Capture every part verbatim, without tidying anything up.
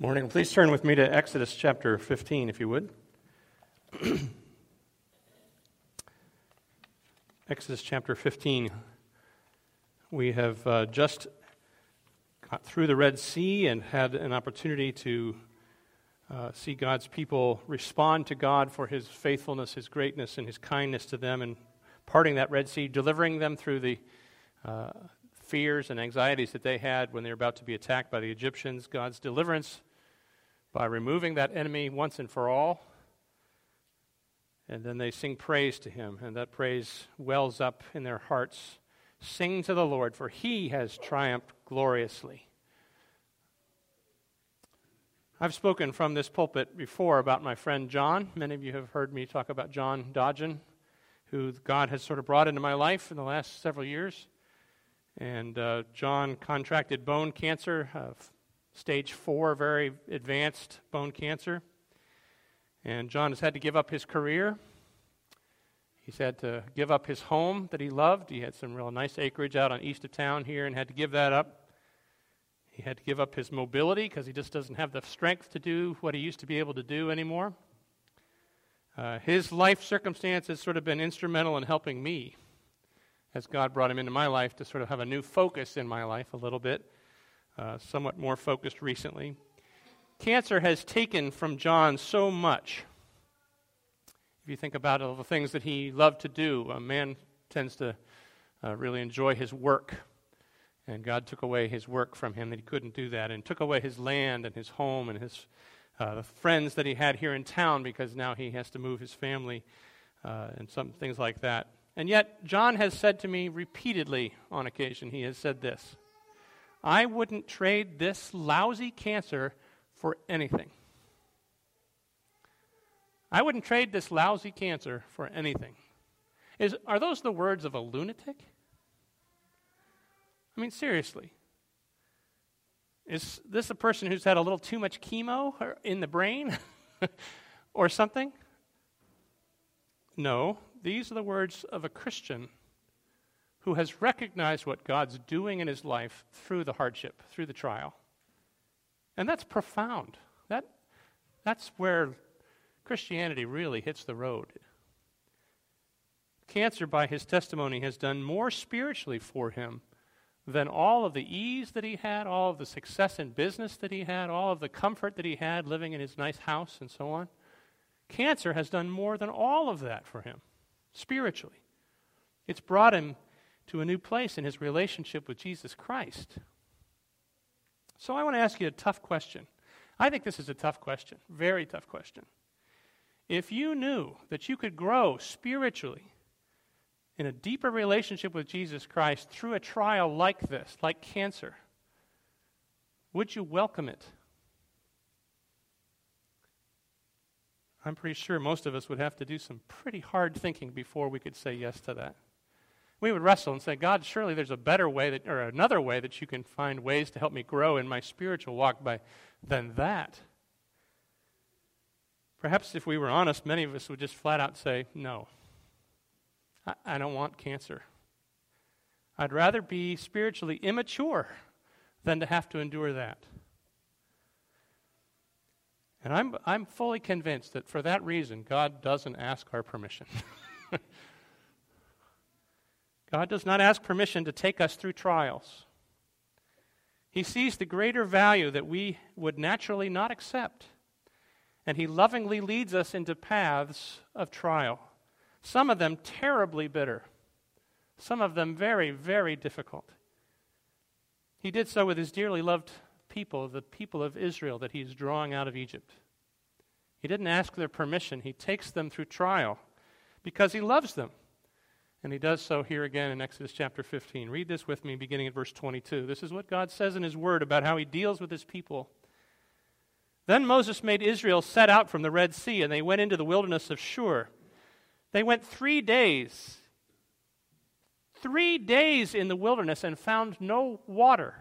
Morning. Please turn with me to Exodus chapter fifteen, if you would. Exodus chapter fifteen. We have uh, just got through the Red Sea and had an opportunity to uh, see God's people respond to God for His faithfulness, His greatness, and His kindness to them, and parting that Red Sea, delivering them through the uh, fears and anxieties that they had when they were about to be attacked by the Egyptians. God's deliverance by removing that enemy once and for all. And then they sing praise to Him, and that praise wells up in their hearts. Sing to the Lord, for He has triumphed gloriously. I've spoken from this pulpit before about my friend John. Many of you have heard me talk about John Dodgen, who God has sort of brought into my life in the last several years. And uh, John contracted bone cancer, uh, stage four, very advanced bone cancer. And John has had to give up his career. He's had to give up his home that he loved. He had some real nice acreage out on east of town here and had to give that up. He had to give up his mobility because he just doesn't have the strength to do what he used to be able to do anymore. Uh, his life circumstance has sort of been instrumental in helping me as God brought him into my life to sort of have a new focus in my life a little bit, uh, somewhat more focused recently. Cancer has taken from John so much. If you think about all the things that he loved to do, a man tends to uh, really enjoy his work. And God took away his work from him, that he couldn't do that, and took away his land and his home and his uh, the friends that he had here in town, because now he has to move his family uh, and some things like that. And yet, John has said to me repeatedly on occasion, he has said this: I wouldn't trade this lousy cancer for anything. I wouldn't trade this lousy cancer for anything. Is, are those the words of a lunatic? I mean, seriously. Is this a person who's had a little too much chemo in the brain or something? No, these are the words of a Christian who has recognized what God's doing in his life through the hardship, through the trial. And that's profound. That, that's where Christianity really hits the road. Cancer, by his testimony, has done more spiritually for him than all of the ease that he had, all of the success in business that he had, all of the comfort that he had living in his nice house and so on. Cancer has done more than all of that for him, spiritually. It's brought him to a new place in his relationship with Jesus Christ. So I want to ask you a tough question. I think this is a tough question, very tough question. If you knew that you could grow spiritually in a deeper relationship with Jesus Christ through a trial like this, like cancer, would you welcome it? I'm pretty sure most of us would have to do some pretty hard thinking before we could say yes to that. We would wrestle and say, God, surely there's a better way that, or another way that you can find ways to help me grow in my spiritual walk by than that. Perhaps if we were honest, many of us would just flat out say, no, I, I don't want cancer. I'd rather be spiritually immature than to have to endure that. And I'm I'm fully convinced that for that reason, God doesn't ask our permission. God does not ask permission to take us through trials. He sees the greater value that we would naturally not accept, and He lovingly leads us into paths of trial, some of them terribly bitter, some of them very, very difficult. He did so with His dearly loved people, the people of Israel that He's drawing out of Egypt. He didn't ask their permission. He takes them through trial because He loves them. And He does so here again in Exodus chapter fifteen. Read this with me beginning at verse twenty-two. This is what God says in His Word about how He deals with His people. Then Moses made Israel set out from the Red Sea, and they went into the wilderness of Shur. They went three days, three days in the wilderness and found no water.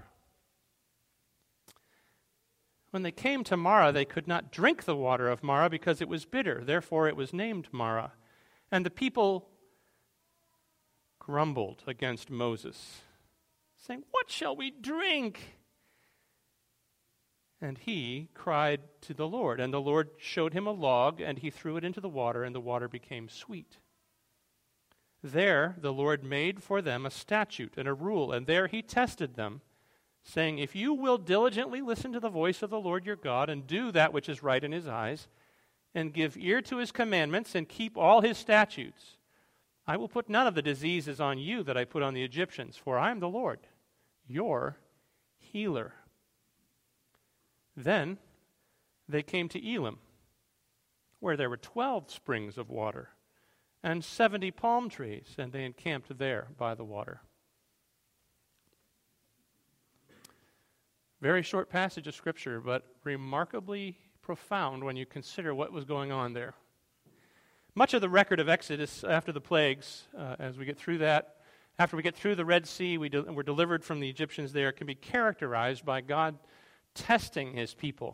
When they came to Marah, they could not drink the water of Marah because it was bitter. Therefore it was named Marah. And the people grumbled against Moses, saying, "What shall we drink?" And he cried to the Lord, and the Lord showed him a log, and he threw it into the water, and the water became sweet. There the Lord made for them a statute and a rule, and there he tested them, saying, if you will diligently listen to the voice of the Lord your God, and do that which is right in his eyes, and give ear to his commandments, and keep all his statutes, I will put none of the diseases on you that I put on the Egyptians, for I am the Lord, your healer. Then they came to Elim, where there were twelve springs of water, and seventy palm trees, and they encamped there by the water. Very short passage of Scripture, but remarkably profound when you consider what was going on there. Much of the record of Exodus after the plagues, uh, as we get through that, after we get through the Red Sea, we de- we're delivered from the Egyptians there, can be characterized by God testing his people.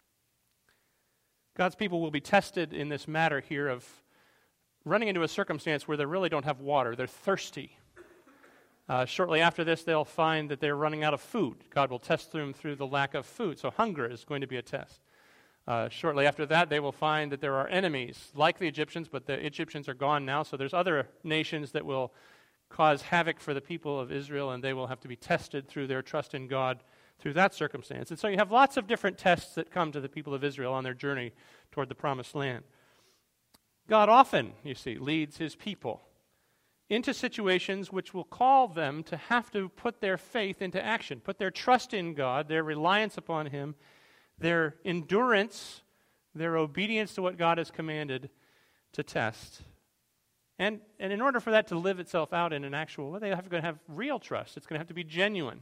God's people will be tested in this matter here of running into a circumstance where they really don't have water. They're thirsty. Uh, shortly after this, they'll find that they're running out of food. God will test them through the lack of food. So hunger is going to be a test. Uh, shortly after that, they will find that there are enemies like the Egyptians, but the Egyptians are gone now, so there's other nations that will cause havoc for the people of Israel, and they will have to be tested through their trust in God through that circumstance. And so you have lots of different tests that come to the people of Israel on their journey toward the promised land. God often, you see, leads his people into situations which will call them to have to put their faith into action, put their trust in God, their reliance upon him, their endurance, their obedience to what God has commanded to test. And, and in order for that to live itself out in an actual way, they have to have real trust. It's going to have to be genuine.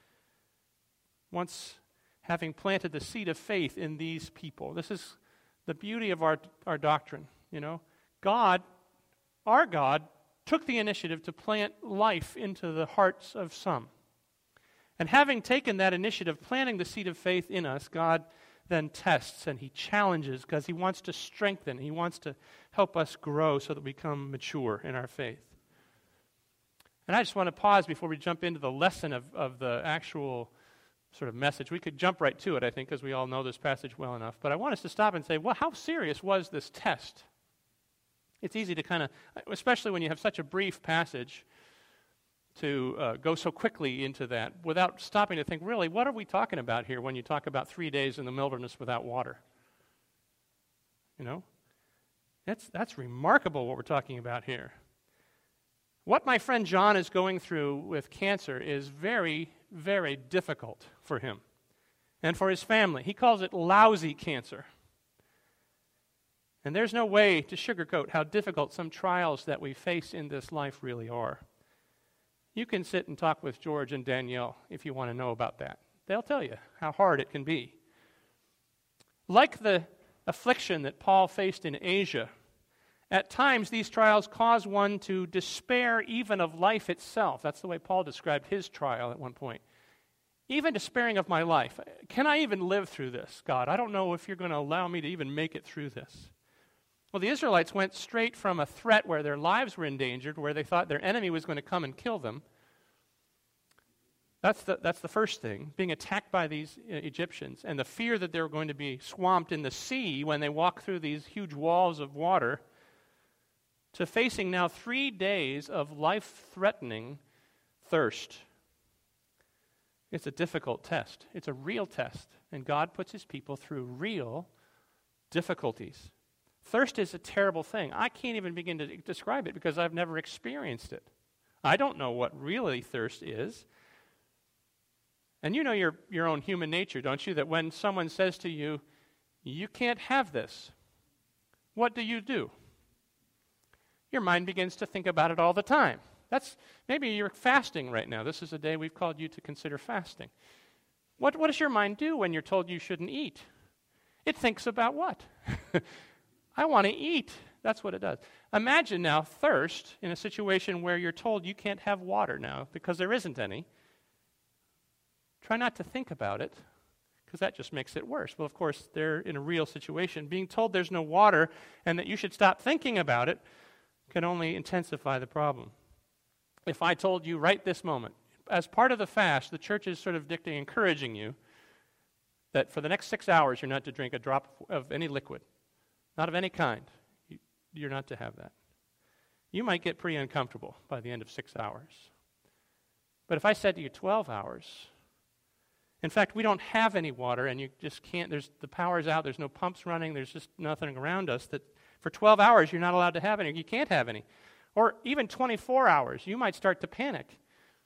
Once having planted the seed of faith in these people. This is the beauty of our, our doctrine, you know. God, our God, took the initiative to plant life into the hearts of some. And having taken that initiative, planting the seed of faith in us, God then tests and he challenges because he wants to strengthen. He wants to help us grow so that we become mature in our faith. And I just want to pause before we jump into the lesson of, of the actual sort of message. We could jump right to it, I think, because we all know this passage well enough. But I want us to stop and say, well, how serious was this test? It's easy to kind of, especially when you have such a brief passage, to uh, go so quickly into that without stopping to think, really, what are we talking about here when you talk about three days in the wilderness without water? You know? That's, that's remarkable what we're talking about here. What my friend John is going through with cancer is very, very difficult for him and for his family. He calls it lousy cancer. And there's no way to sugarcoat how difficult some trials that we face in this life really are. You can sit and talk with George and Danielle if you want to know about that. They'll tell you how hard it can be. Like the affliction that Paul faced in Asia, at times these trials cause one to despair even of life itself. That's the way Paul described his trial at one point. Even despairing of my life. Can I even live through this, God? I don't know if you're going to allow me to even make it through this. Well, the Israelites went straight from a threat where their lives were endangered, where they thought their enemy was going to come and kill them. That's the, that's the first thing, being attacked by these uh, Egyptians, and the fear that they were going to be swamped in the sea when they walk through these huge walls of water, to facing now three days of life-threatening thirst. It's a difficult test. It's a real test, and God puts his people through real difficulties. Thirst is a terrible thing. I can't even begin to describe it because I've never experienced it. I don't know what really thirst is. And you know your, your own human nature, don't you? That when someone says to you, you can't have this, what do you do? Your mind begins to think about it all the time. That's maybe you're fasting right now. This is a day we've called you to consider fasting. What, what does your mind do when you're told you shouldn't eat? It thinks about what? I want to eat. That's what it does. Imagine now thirst in a situation where you're told you can't have water now because there isn't any. Try not to think about it because that just makes it worse. Well, of course, they're in a real situation. Being told there's no water and that you should stop thinking about it can only intensify the problem. If I told you right this moment, as part of the fast, the church is sort of dictating, encouraging you, that for the next six hours you're not to drink a drop of any liquid, not of any kind. You, you're not to have that. You might get pretty uncomfortable by the end of six hours. But if I said to you twelve hours, in fact, we don't have any water and you just can't, there's the power's out, there's no pumps running, there's just nothing around us, that for twelve hours you're not allowed to have any, you can't have any. Or even twenty-four hours, you might start to panic.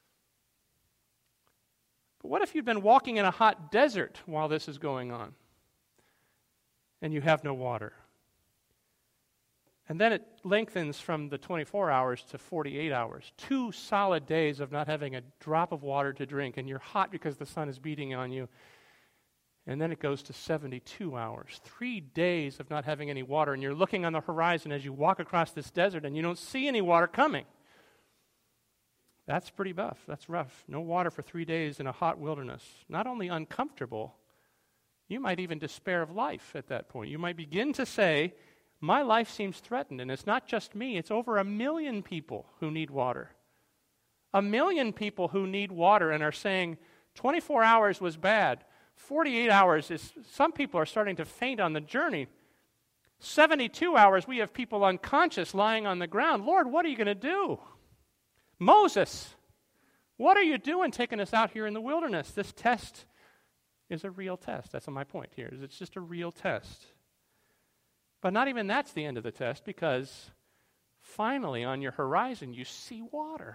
But what if you'd been walking in a hot desert while this is going on and you have no water? And then it lengthens from the twenty-four hours to forty-eight hours. Two solid days of not having a drop of water to drink, and you're hot because the sun is beating on you. And then it goes to seventy-two hours. Three days of not having any water, and you're looking on the horizon as you walk across this desert, and you don't see any water coming. That's pretty rough. That's rough. No water for three days in a hot wilderness. Not only uncomfortable, you might even despair of life at that point. You might begin to say, my life seems threatened, and it's not just me. It's over a million people who need water. A million people who need water and are saying, twenty-four hours was bad. forty-eight hours is, some people are starting to faint on the journey. seventy-two hours, we have people unconscious lying on the ground. Lord, what are you going to do? Moses, what are you doing taking us out here in the wilderness? This test is a real test. That's my point here. Is it's just a real test. But not even that's the end of the test, because finally on your horizon you see water.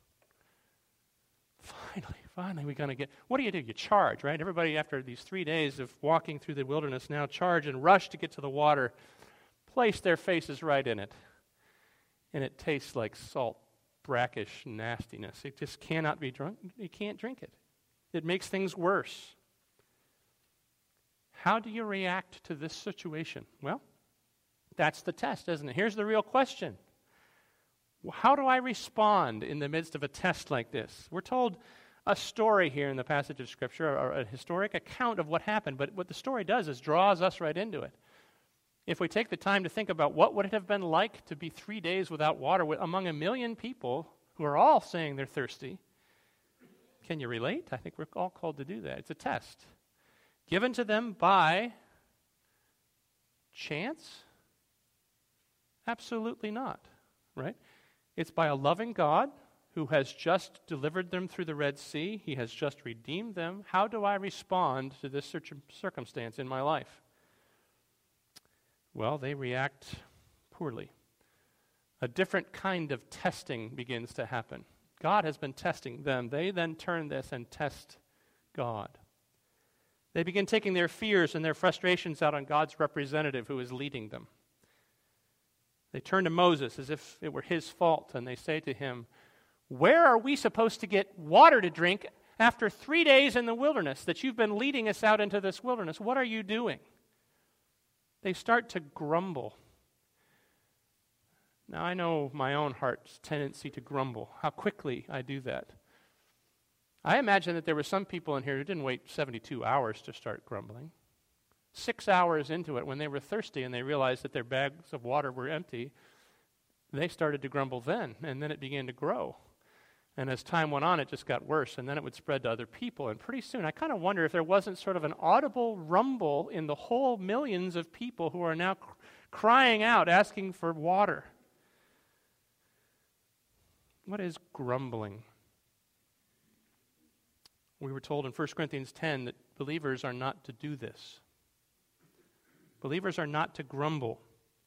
Finally, finally we're going to get, what do you do? You charge, right? Everybody after these three days of walking through the wilderness now charge and rush to get to the water, place their faces right in it. And it tastes like salt, brackish nastiness. It just cannot be drunk. You can't drink it. It makes things worse. How do you react to this situation? Well, that's the test, isn't it? Here's the real question. How do I respond in the midst of a test like this? We're told a story here in the passage of Scripture, or a historic account of what happened, but what the story does is draws us right into it. If we take the time to think about what would it have been like to be three days without water among a million people who are all saying they're thirsty, can you relate? I think we're all called to do that. It's a test. Given to them by chance? Absolutely not, right? It's by a loving God who has just delivered them through the Red Sea. He has just redeemed them. How do I respond to this circumstance in my life? Well, they react poorly. A different kind of testing begins to happen. God has been testing them. They then turn this and test God. They begin taking their fears and their frustrations out on God's representative who is leading them. They turn to Moses as if it were his fault, and they say to him, where are we supposed to get water to drink after three days in the wilderness that you've been leading us out into this wilderness? What are you doing? They start to grumble. Now, I know my own heart's tendency to grumble, how quickly I do that. I imagine that there were some people in here who didn't wait seventy-two hours to start grumbling. Six hours into it, when they were thirsty and they realized that their bags of water were empty, they started to grumble then, and then it began to grow. And as time went on, it just got worse, and then it would spread to other people. And pretty soon, I kind of wonder if there wasn't sort of an audible rumble in the whole millions of people who are now cr- crying out, asking for water. What is grumbling? We were told in First Corinthians ten that believers are not to do this. Believers are not to grumble.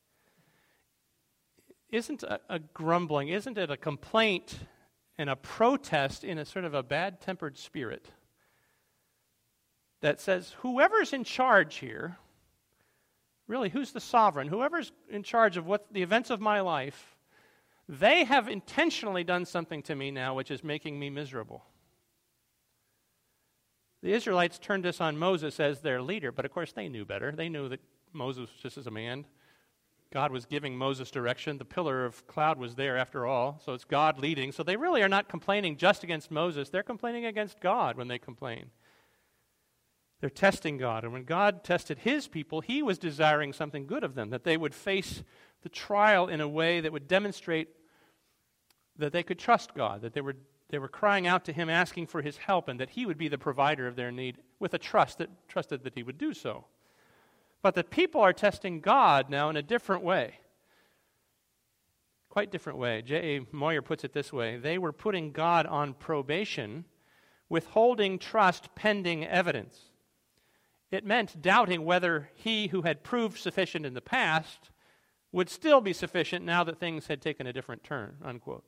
Isn't a, a grumbling, isn't it a complaint and a protest in a sort of a bad-tempered spirit that says, whoever's in charge here, really, who's the sovereign, whoever's in charge of what the events of my life, they have intentionally done something to me now which is making me miserable. The Israelites turned this on Moses as their leader, but of course they knew better. They knew that Moses was just as a man. God was giving Moses direction. The pillar of cloud was there after all, so it's God leading. So they really are not complaining just against Moses. They're complaining against God when they complain. They're testing God. And when God tested his people, he was desiring something good of them, that they would face the trial in a way that would demonstrate that they could trust God, that they were They were crying out to him, asking for his help, and that he would be the provider of their need, with a trust that trusted that he would do so. But the people are testing God now in a different way. Quite different way. J A. Moyer puts it this way: they were putting God on probation, withholding trust pending evidence. It meant doubting whether he who had proved sufficient in the past would still be sufficient now that things had taken a different turn, unquote.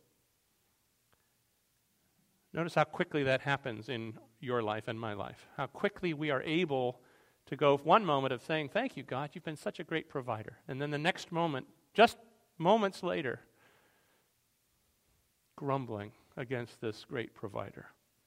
Notice how quickly that happens in your life and my life. How quickly we are able to go one moment of saying, thank you, God, you've been such a great provider. And then the next moment, just moments later, grumbling against this great provider.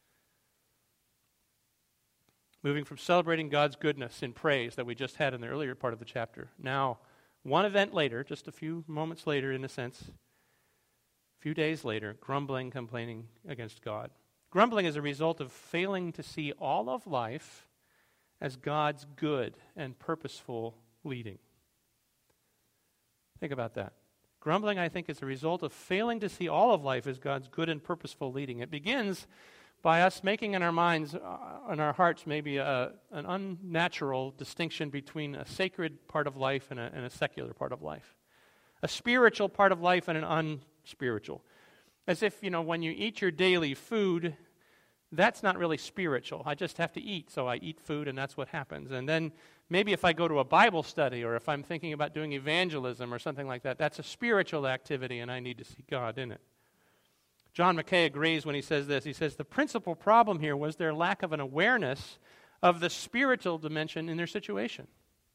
Moving from celebrating God's goodness in praise that we just had in the earlier part of the chapter. Now, one event later, just a few moments later in a sense, a few days later, grumbling, complaining against God. Grumbling is a result of failing to see all of life as God's good and purposeful leading. Think about that. Grumbling, I think, is a result of failing to see all of life as God's good and purposeful leading. It begins by us making in our minds, uh, in our hearts, maybe a, an unnatural distinction between a sacred part of life and a, and a secular part of life. A spiritual part of life and an unspiritual. As if, you know, when you eat your daily food, that's not really spiritual. I just have to eat, so I eat food and that's what happens. And then maybe if I go to a Bible study or if I'm thinking about doing evangelism or something like that, that's a spiritual activity and I need to see God in it. John Mackay agrees when he says this. He says, the principal problem here was their lack of an awareness of the spiritual dimension in their situation.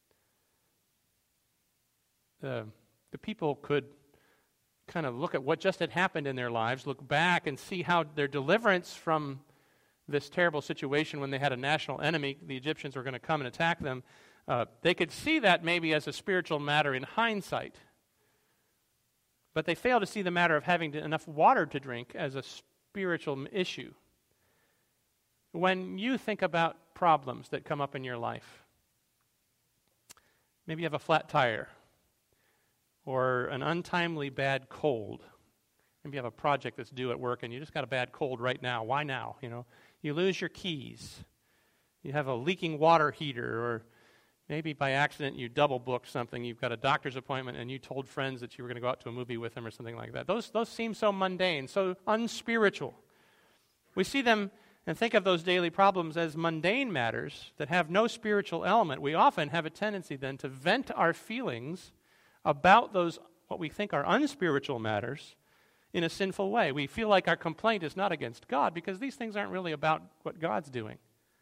Uh, the people could kind of look at what just had happened in their lives, look back and see how their deliverance from this terrible situation when they had a national enemy, the Egyptians were going to come and attack them. Uh, they could see that maybe as a spiritual matter in hindsight. But they fail to see the matter of having to, enough water to drink as a spiritual issue. When you think about problems that come up in your life, maybe you have a flat tire or an untimely bad cold. Maybe you have a project that's due at work and you just got a bad cold right now. Why now? You know, you lose your keys. You have a leaking water heater, or maybe by accident you double booked something. You've got a doctor's appointment and you told friends that you were going to go out to a movie with them or something like that. Those, those seem so mundane, so unspiritual. We see them and think of those daily problems as mundane matters that have no spiritual element. We often have a tendency then to vent our feelings about those, what we think are unspiritual matters, in a sinful way. We feel like our complaint is not against God because these things aren't really about what God's doing.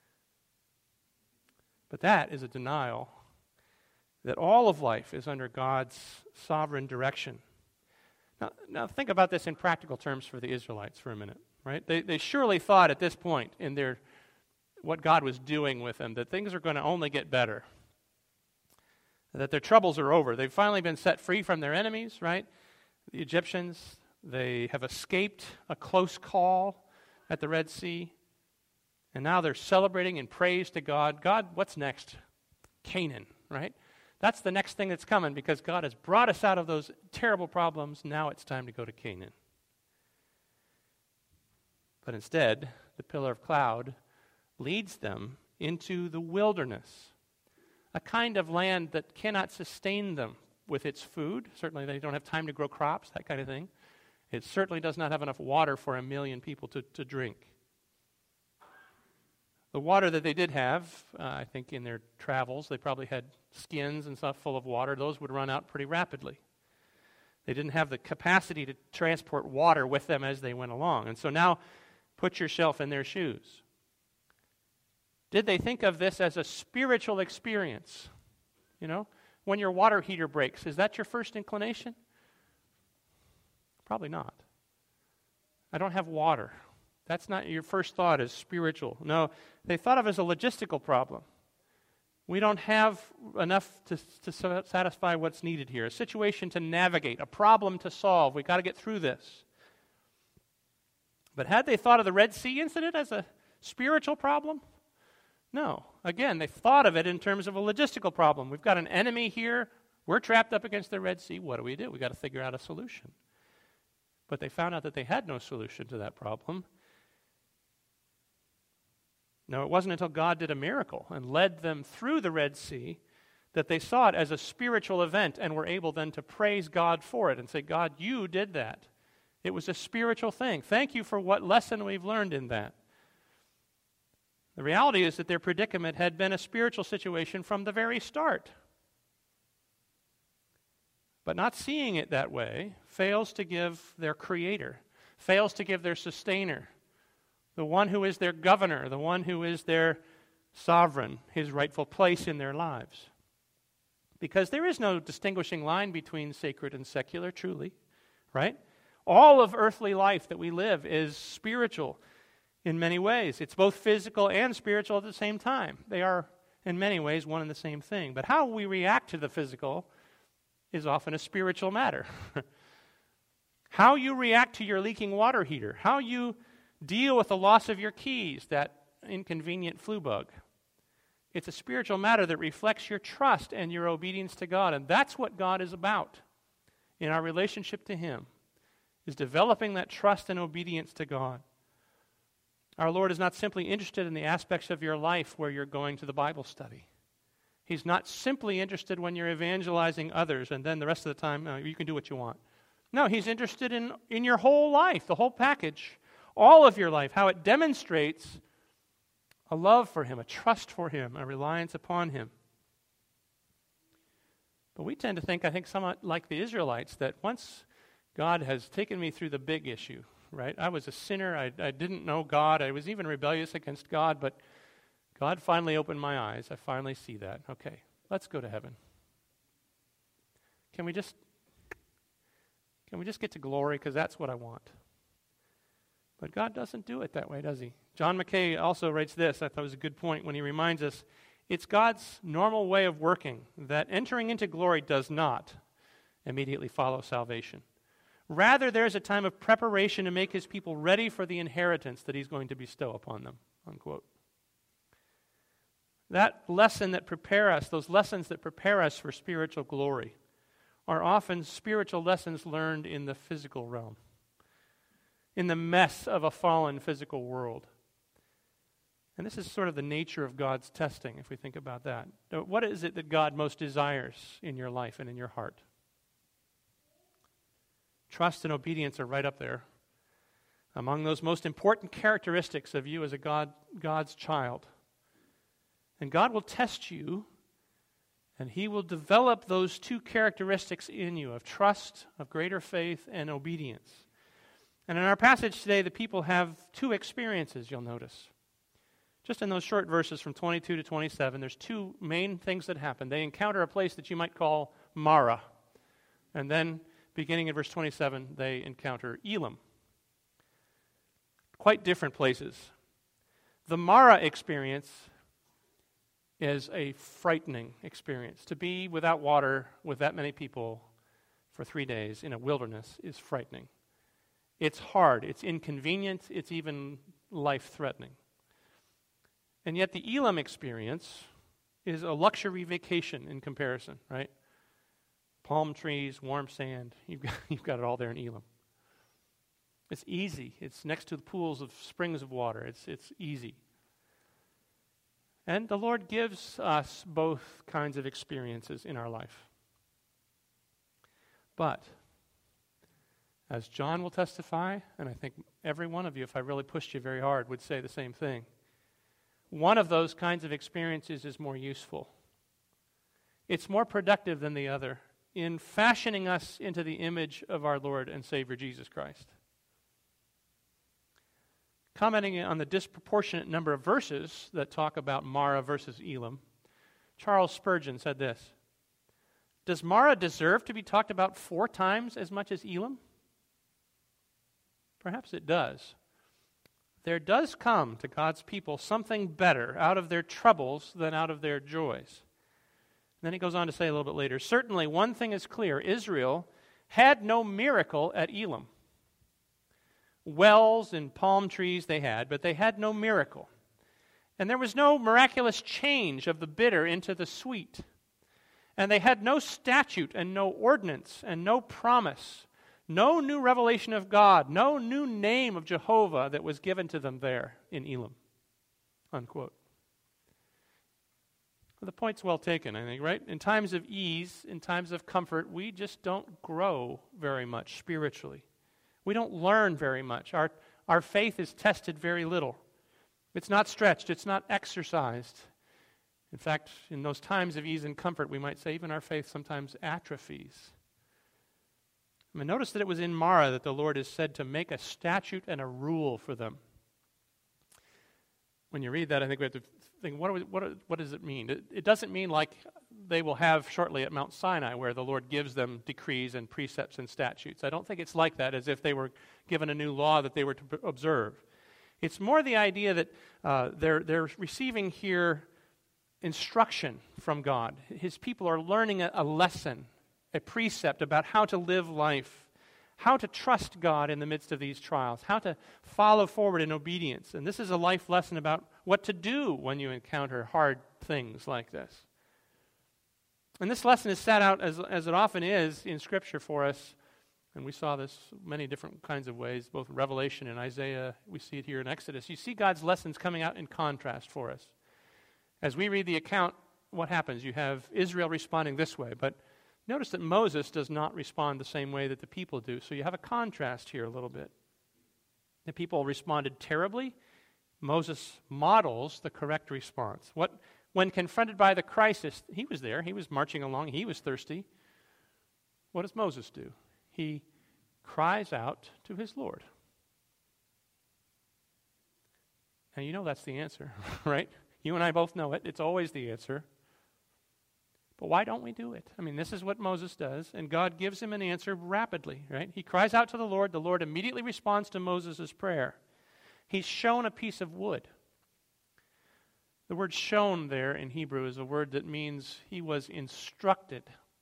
But that is a denial that all of life is under God's sovereign direction. Now, now think about this in practical terms for the Israelites for a minute, right? They, they surely thought at this point in their what God was doing with them that things are going to only get better, that their troubles are over. They've finally been set free from their enemies, right? The Egyptians, they have escaped a close call at the Red Sea. And now they're celebrating in praise to God. God, what's next? Canaan, right? That's the next thing that's coming because God has brought us out of those terrible problems. Now it's time to go to Canaan. But instead, the pillar of cloud leads them into the wilderness, a kind of land that cannot sustain them with its food. Certainly they don't have time to grow crops, that kind of thing. It certainly does not have enough water for a million people to, to drink. The water that they did have, uh, I think in their travels, they probably had skins and stuff full of water. Those would run out pretty rapidly. They didn't have the capacity to transport water with them as they went along. And so now, put yourself in their shoes. Did they think of this as a spiritual experience? You know, when your water heater breaks, is that your first inclination? Probably not. I don't have water. That's not your first thought as spiritual. No, they thought of it as a logistical problem. We don't have enough to, to satisfy what's needed here. A situation to navigate, a problem to solve. We've got to get through this. But had they thought of the Red Sea incident as a spiritual problem? No. Again, they thought of it in terms of a logistical problem. We've got an enemy here. We're trapped up against the Red Sea. What do we do? We've got to figure out a solution. But they found out that they had no solution to that problem. No, it wasn't until God did a miracle and led them through the Red Sea that they saw it as a spiritual event and were able then to praise God for it and say, God, you did that. It was a spiritual thing. Thank you for what lesson we've learned in that. The reality is that their predicament had been a spiritual situation from the very start. But not seeing it that way fails to give their creator, fails to give their sustainer, the one who is their governor, the one who is their sovereign, his rightful place in their lives. Because there is no distinguishing line between sacred and secular, truly, right? All of earthly life that we live is spiritual in many ways. It's both physical and spiritual at the same time. They are, in many ways, one and the same thing. But how we react to the physical is often a spiritual matter. How you react to your leaking water heater, how you deal with the loss of your keys, that inconvenient flu bug. It's a spiritual matter that reflects your trust and your obedience to God, and that's what God is about in our relationship to Him, is developing that trust and obedience to God. Our Lord is not simply interested in the aspects of your life where you're going to the Bible study. He's not simply interested when you're evangelizing others, and then the rest of the time, uh, you can do what you want. No, He's interested in, in your whole life, the whole package, all of your life, how it demonstrates a love for Him, a trust for Him, a reliance upon Him. But we tend to think, I think, somewhat like the Israelites, that once God has taken me through the big issue, right? I was a sinner. I, I didn't know God. I was even rebellious against God, but God finally opened my eyes. I finally see that. Okay, let's go to heaven. Can we just, can we just get to glory? Because that's what I want. But God doesn't do it that way, does He? John Mackay also writes this, I thought it was a good point, when he reminds us, it's God's normal way of working that entering into glory does not immediately follow salvation. Rather, there's a time of preparation to make His people ready for the inheritance that He's going to bestow upon them, unquote. That lesson that prepare us, those lessons that prepare us for spiritual glory, are often spiritual lessons learned in the physical realm, in the mess of a fallen physical world. And this is sort of the nature of God's testing, if we think about that. What is it that God most desires in your life and in your heart? Trust and obedience are right up there among those most important characteristics of you as a God, God's child. And God will test you, and He will develop those two characteristics in you of trust, of greater faith, and obedience. And in our passage today, the people have two experiences, you'll notice. Just in those short verses from twenty-two to twenty-seven, there's two main things that happen. They encounter a place that you might call Mara. And then, beginning in verse twenty-seven, they encounter Elim. Quite different places. The Mara experience is a frightening experience. To be without water with that many people for three days in a wilderness is frightening. It's hard, it's inconvenient, it's even life-threatening. And yet the Elim experience is a luxury vacation in comparison, right? Palm trees, warm sand, you've got, you've got it all there in Elim. It's easy. It's next to the pools of springs of water. It's, it's easy. And the Lord gives us both kinds of experiences in our life. But, as John will testify, and I think every one of you, if I really pushed you very hard, would say the same thing, one of those kinds of experiences is more useful. It's more productive than the other in fashioning us into the image of our Lord and Savior Jesus Christ. Commenting on the disproportionate number of verses that talk about Mara versus Elim, Charles Spurgeon said this: does Mara deserve to be talked about four times as much as Elim? Perhaps it does. There does come to God's people something better out of their troubles than out of their joys. And then he goes on to say a little bit later, certainly one thing is clear, Israel had no miracle at Elim. Wells and palm trees they had, but they had no miracle. And there was no miraculous change of the bitter into the sweet. And they had no statute and no ordinance and no promise. No new revelation of God, no new name of Jehovah that was given to them there in Elim. unquote. Well, the point's well taken, I think, right? In times of ease, in times of comfort, we just don't grow very much spiritually. We don't learn very much. Our, our faith is tested very little. It's not stretched. It's not exercised. In fact, in those times of ease and comfort, we might say even our faith sometimes atrophies. I mean, notice that it was in Marah that the Lord is said to make a statute and a rule for them. When you read that, I think we have to think, what, do we, what, what does it mean? It, it doesn't mean like they will have shortly at Mount Sinai, where the Lord gives them decrees and precepts and statutes. I don't think it's like that, as if they were given a new law that they were to observe. It's more the idea that uh, they're, they're receiving here instruction from God. His people are learning a, a lesson, a precept about how to live life, how to trust God in the midst of these trials, how to follow forward in obedience. And this is a life lesson about what to do when you encounter hard things like this. And this lesson is set out, as, as it often is in Scripture for us, and we saw this many different kinds of ways, both in Revelation and Isaiah. We see it here in Exodus. You see God's lessons coming out in contrast for us. As we read the account, what happens? You have Israel responding this way, but notice that Moses does not respond the same way that the people do. So you have a contrast here a little bit. The people responded terribly. Moses models the correct response. What, when confronted by the crisis, he was there. He was marching along. He was thirsty. What does Moses do? He cries out to his Lord. Now you know that's the answer, right? You and I both know it. It's always the answer. But why don't we do it? I mean, this is what Moses does, and God gives him an answer rapidly, right? He cries out to the Lord. The Lord immediately responds to Moses' prayer. He's shown a piece of wood. The word shown there in Hebrew is a word that means he was instructed.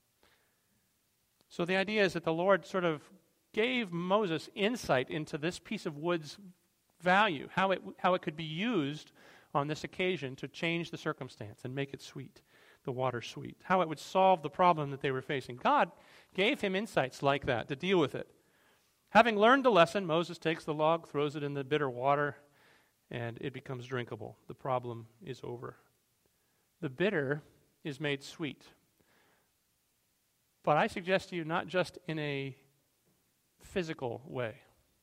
So the idea is that the Lord sort of gave Moses insight into this piece of wood's value, how it, how it could be used on this occasion to change the circumstance and make it sweet. The water sweet, how it would solve the problem that they were facing. God gave him insights like that to deal with it. Having learned the lesson, Moses takes the log, throws it in the bitter water, and it becomes drinkable. The problem is over. The bitter is made sweet. But I suggest to you, not just in a physical way.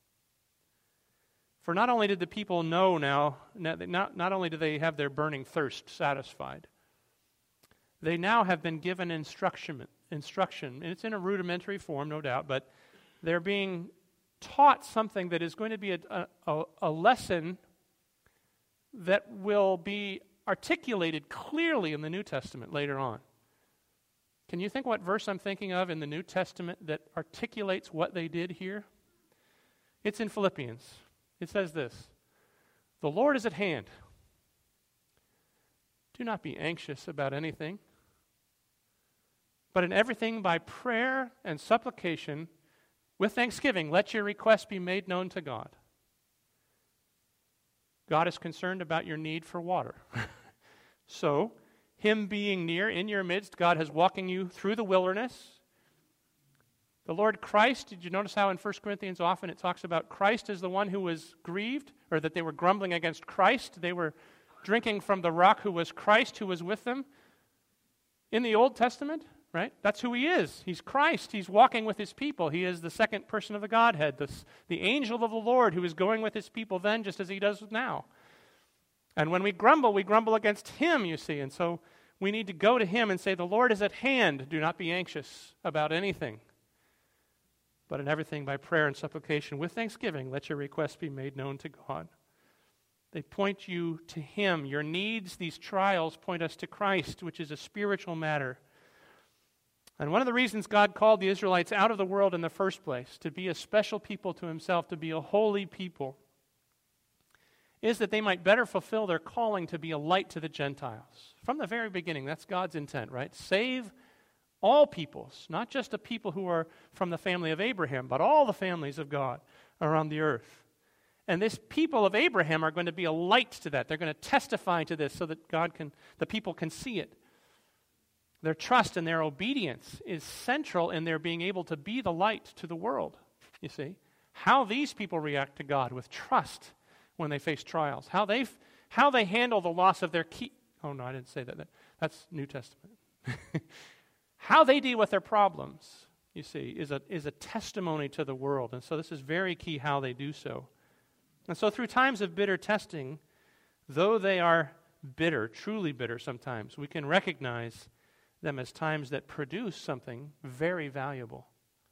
For not only did the people know now, not, not only do they have their burning thirst satisfied, they now have been given instruction, instruction, and it's in a rudimentary form, no doubt, but they're being taught something that is going to be a, a, a lesson that will be articulated clearly in the New Testament later on. Can you think what verse I'm thinking of in the New Testament that articulates what they did here? It's in Philippians. It says this, "The Lord is at hand. Do not be anxious about anything, but in everything by prayer and supplication, with thanksgiving, let your requests be made known to God." God is concerned about your need for water. So, Him being near in your midst, God is walking you through the wilderness. The Lord Christ, did you notice how in First Corinthians often it talks about Christ as the one who was grieved, or that they were grumbling against Christ? They were drinking from the rock who was Christ, who was with them. In the Old Testament, right? That's who He is. He's Christ. He's walking with His people. He is the second person of the Godhead, the, the angel of the Lord who is going with His people then just as He does now. And when we grumble, we grumble against Him, you see. And so we need to go to Him and say, "The Lord is at hand. Do not be anxious about anything, but in everything by prayer and supplication with thanksgiving, let your requests be made known to God." They point you to Him. Your needs, these trials, point us to Christ, which is a spiritual matter. And one of the reasons God called the Israelites out of the world in the first place, to be a special people to Himself, to be a holy people, is that they might better fulfill their calling to be a light to the Gentiles. From the very beginning, that's God's intent, right? Save all peoples, not just the people who are from the family of Abraham, but all the families of God around the earth. And this people of Abraham are going to be a light to that. They're going to testify to this so that God can, the people can see it. Their trust and their obedience is central in their being able to be the light to the world, you see. How these people react to God with trust when they face trials. How they how they handle the loss of their key. Oh, no, I didn't say that. That's New Testament. How they deal with their problems, you see, is a, is a testimony to the world. And so this is very key how they do so. And so through times of bitter testing, though they are bitter, truly bitter sometimes, we can recognize them as times that produce something very valuable.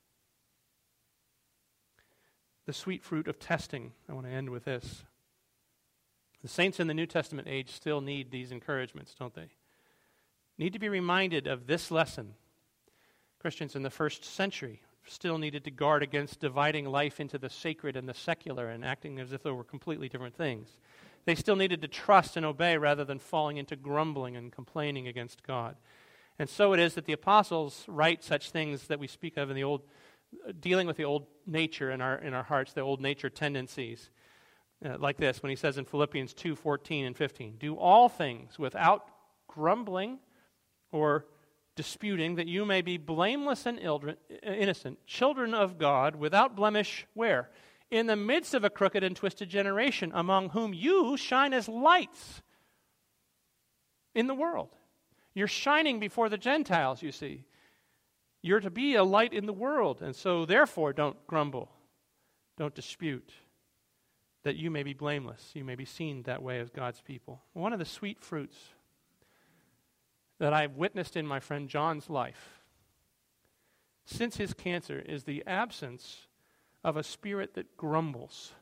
The sweet fruit of testing. I want to end with this. The saints in the New Testament age still need these encouragements, don't they? Need to be reminded of this lesson. Christians in the first century still needed to guard against dividing life into the sacred and the secular and acting as if they were completely different things. They still needed to trust and obey rather than falling into grumbling and complaining against God. And so it is that the apostles write such things that we speak of in the old, dealing with the old nature in our in our hearts, the old nature tendencies. Uh, like this, when he says in Philippians two, fourteen and fifteen, do all things without grumbling or disputing, that you may be blameless and innocent, children of God, without blemish, where? In the midst of a crooked and twisted generation, among whom you shine as lights in the world. You're shining before the Gentiles, you see. You're to be a light in the world, and so therefore don't grumble, don't dispute, that you may be blameless, you may be seen that way as God's people. One of the sweet fruits that I've witnessed in my friend John's life since his cancer is the absence of a spirit that grumbles.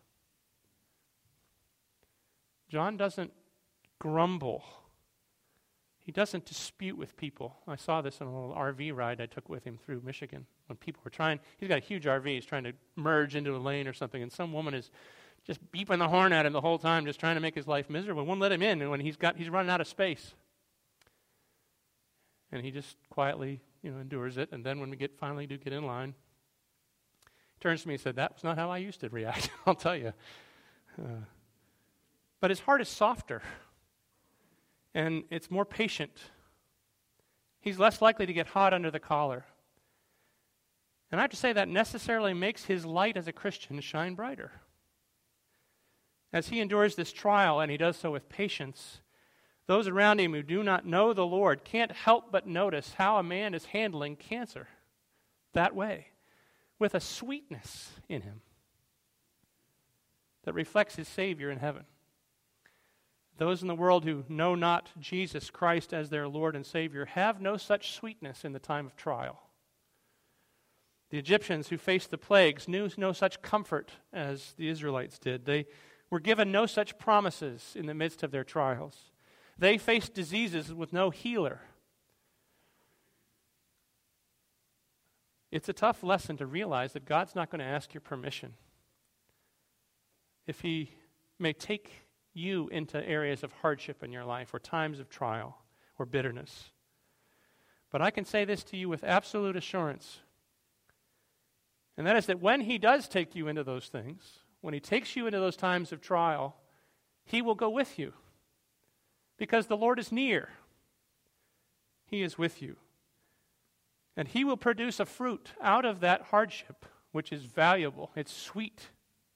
John doesn't grumble. He doesn't dispute with people. I saw this on a little R V ride I took with him through Michigan when people were trying, he's got a huge R V, he's trying to merge into a lane or something, and some woman is just beeping the horn at him the whole time, just trying to make his life miserable. Won't let him in, and when he's got, he's running out of space. And he just quietly, you know, endures it. And then when we get finally do get in line, he turns to me and said, "That's not how I used to react." I'll tell you. Uh, but his heart is softer, and it's more patient. He's less likely to get hot under the collar. And I have to say that necessarily makes his light as a Christian shine brighter. As he endures this trial, and he does so with patience, those around him who do not know the Lord can't help but notice how a man is handling cancer that way, with a sweetness in him that reflects his Savior in heaven. Those in the world who know not Jesus Christ as their Lord and Savior have no such sweetness in the time of trial. The Egyptians who faced the plagues knew no such comfort as the Israelites did. They were given no such promises in the midst of their trials. They faced diseases with no healer. It's a tough lesson to realize that God's not going to ask your permission if He may take you into areas of hardship in your life or times of trial or bitterness. But I can say this to you with absolute assurance, and that is that when He does take you into those things, when He takes you into those times of trial, He will go with you. Because the Lord is near. He is with you. And He will produce a fruit out of that hardship, which is valuable. It's sweet.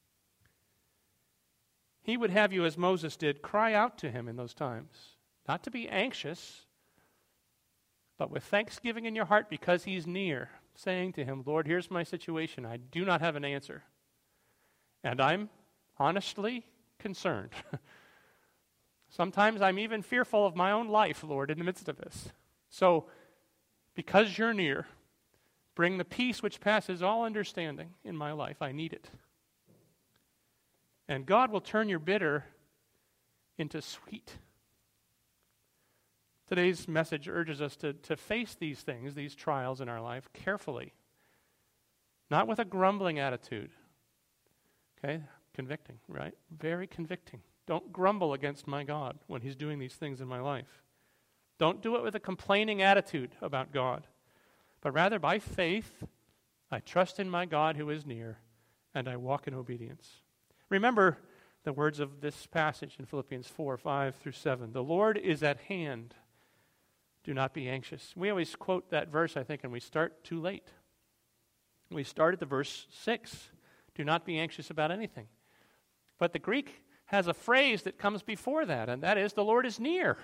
He would have you, as Moses did, cry out to Him in those times. Not to be anxious, but with thanksgiving in your heart because He's near, saying to Him, "Lord, here's my situation. I do not have an answer. And I'm honestly concerned." Sometimes I'm even fearful of my own life, Lord, in the midst of this. So, because You're near, bring the peace which passes all understanding in my life. I need it. And God will turn your bitter into sweet. Today's message urges us to, to face these things, these trials in our life, carefully. Not with a grumbling attitude. Okay? Convicting, right? Very convicting. Don't grumble against my God when He's doing these things in my life. Don't do it with a complaining attitude about God, but rather by faith, I trust in my God who is near, and I walk in obedience. Remember the words of this passage in Philippians four, five through seven. The Lord is at hand. Do not be anxious. We always quote that verse, I think, and we start too late. We start at the verse six. Do not be anxious about anything. But the Greek has a phrase that comes before that, and that is, the Lord is near.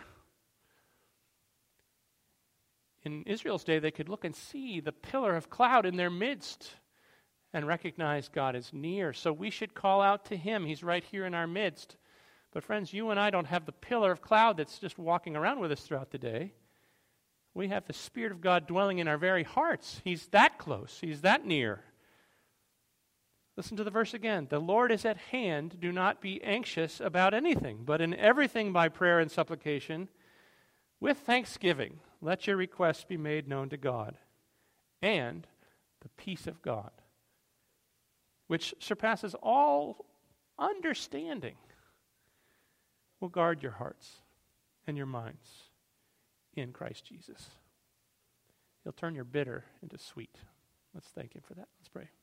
In Israel's day, they could look and see the pillar of cloud in their midst and recognize God is near. So we should call out to him. He's right here in our midst. But friends, you and I don't have the pillar of cloud that's just walking around with us throughout the day. We have the Spirit of God dwelling in our very hearts. He's that close. He's that near. Listen to the verse again. The Lord is at hand. Do not be anxious about anything, but in everything by prayer and supplication, with thanksgiving, let your requests be made known to God. And the peace of God, which surpasses all understanding, will guard your hearts and your minds in Christ Jesus. He'll turn your bitter into sweet. Let's thank him for that. Let's pray.